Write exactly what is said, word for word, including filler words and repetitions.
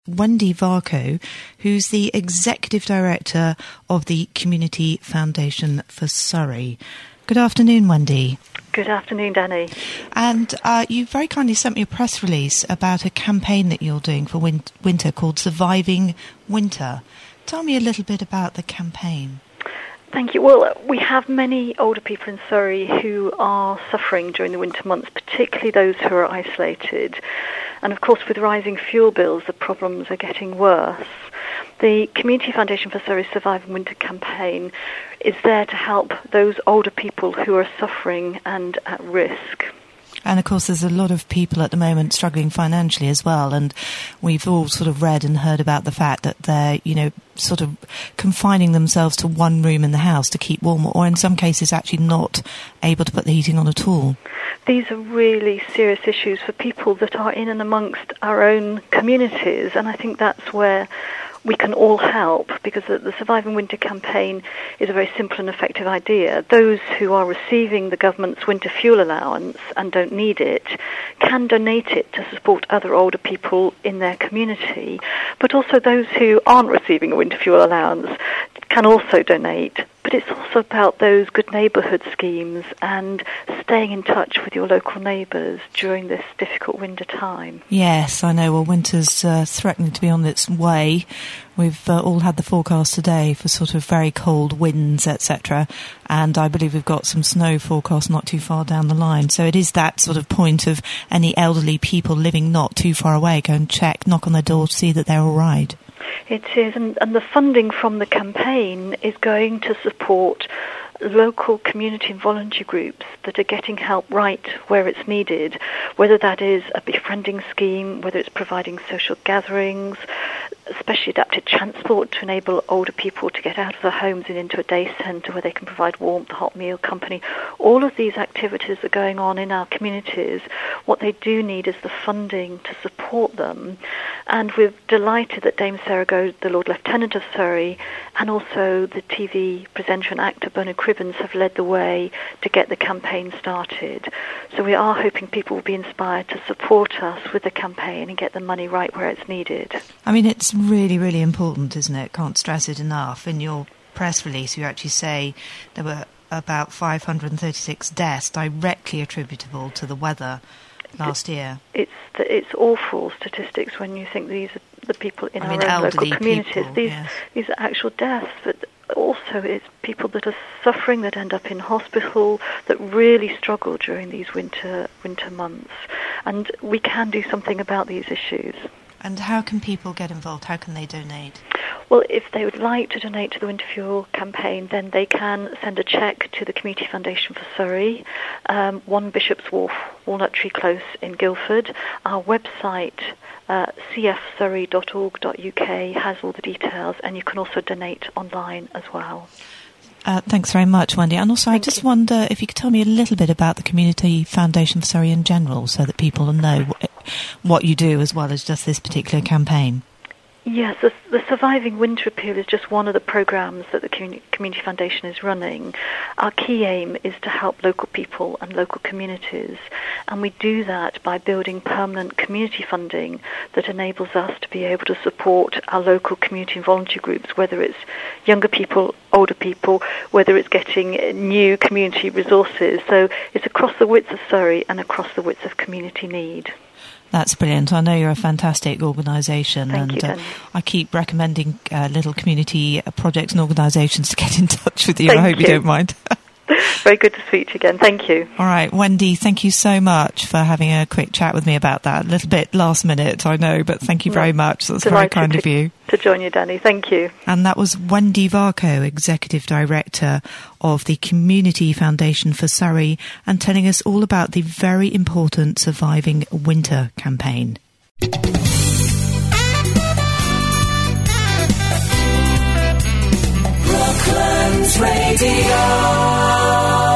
Wendy Varco, who's the Executive Director of the Community Foundation for Surrey. Good afternoon, Wendy. Good afternoon, Danny. And uh, you very kindly sent me a press release about a campaign that you're doing for win- winter called Surviving Winter. Tell me a little bit about the campaign. Thank you. Well, we have many older people in Surrey who are suffering during the winter months, particularly those who are isolated. And of course, with rising fuel bills, the problems are getting worse. The Community Foundation for Surrey's Surviving Winter campaign is there to help those older people who are suffering and at risk. And of course, there's a lot of people at the moment struggling financially as well. And we've all sort of read and heard about the fact that they're, you know, sort of confining themselves to one room in the house to keep warm, or in some cases actually not able to put the heating on at all. These are really serious issues for people that are in and amongst our own communities. And I think that's where we can all help, because the, the Surviving Winter campaign is a very simple and effective idea. Those who are receiving the government's winter fuel allowance and don't need it can donate it to support other older people in their community. But also those who aren't receiving a winter fuel allowance can also donate. But it's also about those good neighbourhood schemes and staying in touch with your local neighbours during this difficult winter time. Yes, I know. Well, winter's uh, threatening to be on its way. We've uh, all had the forecast today for sort of very cold winds, et cetera. And I believe we've got some snow forecast not too far down the line. So it is that sort of point of any elderly people living not too far away, go and check, knock on their door to see that they're all right. It is, and, and the funding from the campaign is going to support local community and voluntary groups that are getting help right where it's needed, whether that is a befriending scheme, whether it's providing social gatherings, especially adapted transport to enable older people to get out of their homes and into a day centre where they can provide warmth, hot meal company. All of these activities are going on in our communities. What they do need is the funding to support them. And we're delighted that Dame Sarah Goad, the Lord Lieutenant of Surrey, and also the T V presenter and actor Bernard Cribbins have led the way to get the campaign started. So we are hoping people will be inspired to support us with the campaign and get the money right where it's needed. I mean, it's really, really important, isn't it? Can't stress it enough. In your press release, you actually say there were about five hundred thirty-six deaths directly attributable to the weather last year. It's the, it's awful statistics when you think these are the people in I our mean, own local communities. People, these yes. these are actual deaths, but also it's people that are suffering, that end up in hospital, that really struggle during these winter winter months. And we can do something about these issues. And how can people get involved? How can they donate? Well, if they would like to donate to the Winter Fuel campaign, then they can send a cheque to the Community Foundation for Surrey, um, one Bishop's Wharf, Walnut Tree Close in Guildford. Our website, uh, c f surrey dot org dot u k, has all the details, and you can also donate online as well. Uh, thanks very much, Wendy. And also, Thank I just you. wonder if you could tell me a little bit about the Community Foundation for Surrey in general, so that people know wh- what you do as well as just this particular campaign. Yes, the, the Surviving Winter Appeal is just one of the programmes that the Community, Community Foundation is running. Our key aim is to help local people and local communities, and we do that by building permanent community funding that enables us to be able to support our local community and voluntary groups, whether it's younger people, older people, whether it's getting new community resources. So it's across the width of Surrey and across the width of community need. That's brilliant. I know you're a fantastic organisation, Thank and you, uh, I keep recommending uh, little community uh, projects and organisations to get in touch with you. Thank I hope you. you don't mind. Very good to speak to you again. Thank you. All right, Wendy, thank you so much for having a quick chat with me about that. A little bit last minute, I know, but thank you very much. That's very kind to, of you. To join you, Danny. Thank you. And that was Wendy Varco, Executive Director of the Community Foundation for Surrey, and telling us all about the very important Surviving Winter campaign. Brooklands Radio.